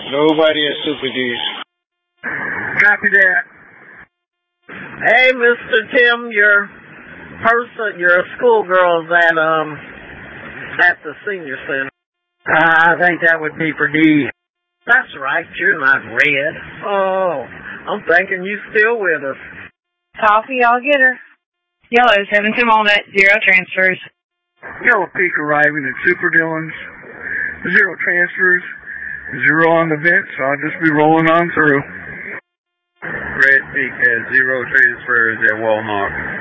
Nobody at Super D's. Copy that. Hey, Mr. Tim, your schoolgirl's at the senior center. I think that would be for D. That's right, you're not Red. Oh, I'm thinking you still with us. Coffee, I'll get her. Yellow, 7 to Walnut, 0 transfers. Yellow Peak arriving at Super Dillon's. 0 transfers. 0 on the vent, so I'll just be rolling on through. Red Peak has 0 transfers at Walmart.